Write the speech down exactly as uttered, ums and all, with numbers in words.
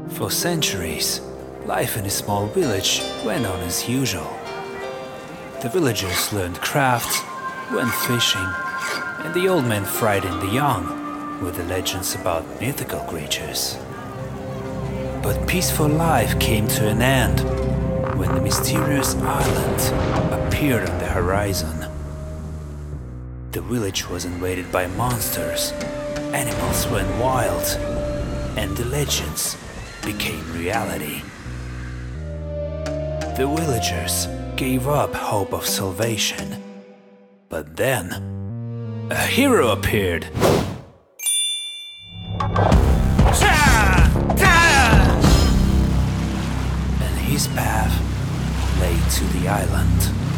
For centuries, life in a small village went on as usual. The villagers learned crafts, went fishing, and the old men frightened the young with the legends about mythical creatures. But peaceful life came to an end when the mysterious island appeared on the horizon. The village was invaded by monsters, animals went wild, and the legends became reality. The villagers gave up hope of salvation. But then, a hero appeared. And his path led to the island.